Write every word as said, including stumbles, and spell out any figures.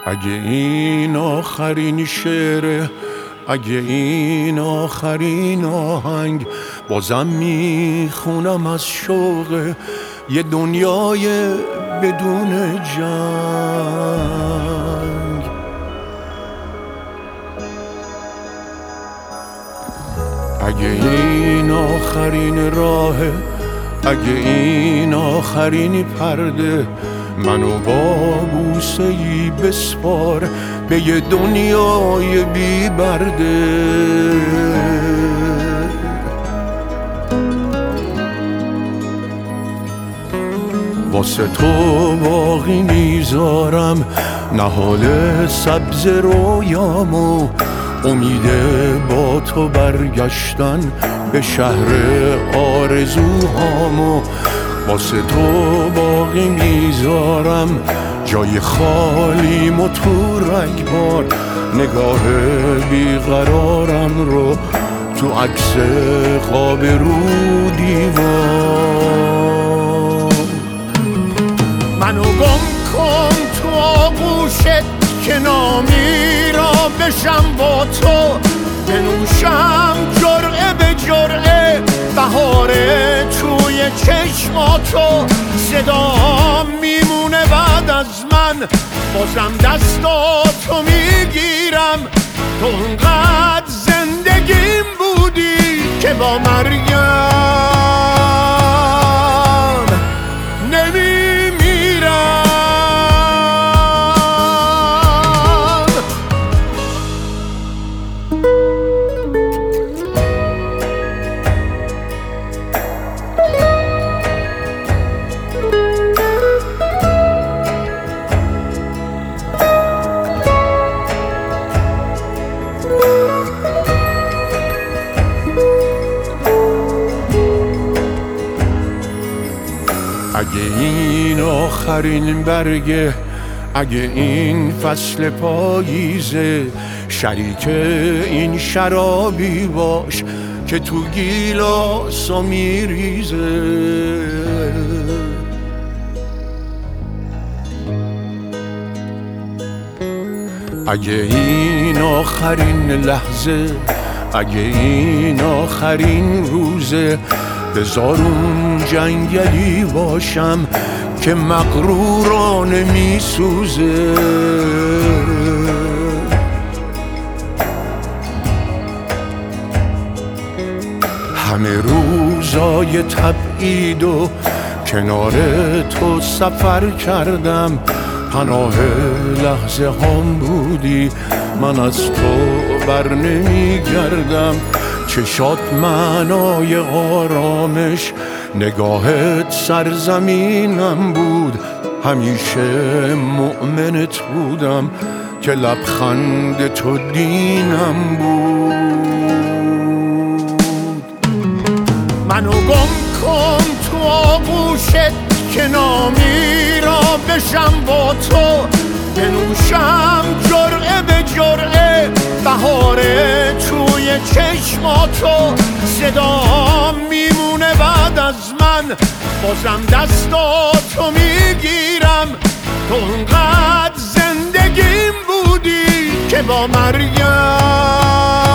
اگه این آخرین شعره، اگه این آخرین آهنگ، بازم میخونم از شوق یه دنیای بدون جنگ. اگه این آخرین راهه، اگه این آخرین پرده، منو با بوسه ای بسپار به یه دنیای بی برده. واسه تو باقی میذارم نهال سبز رویامو، امید با تو برگشتن به شهر آرزوهامو. واسه تو باقی میذارم جای خالیمو تو رگبار، نگاه بیقرارم رو تو عکس خواب رو دیوار. منو گم کن تو آغوشت که نامیرا بشم با تو، بنوشم جرعه به جرعه بهاره توی چشماتو. صدا میمونه بعد از من، بازم دستاتو میگیرم. تو اونقدر زندگیم بودی که با مریم نمیمیرم. اگه این آخرین برگه، اگه این فصل پاییزه، شریک این شرابی باش که تو گیلاسا میریزه. اگه این آخرین لحظه، اگه این آخرین روزه، بذار اون جنگلی باشم که مغرورانه میسوزه. همه روزای تبعید و کنار تو سفر کردم، پناه لحظه هم بودی، من از تو بر نمیگردم. چشات معنای آرامش، نگاهت سرزمینم بود، همیشه مؤمنت بودم که لبخند تو دینم بود. منو گم کن تو آغوشت که نامیرا بشم با تو، بنوشم جرعه به جرعه بهاره توی چشماتو. صدا میمونه بعد از من، بازم دستاتو میگیرم. تو اونقدر زندگیم بودی که با مریم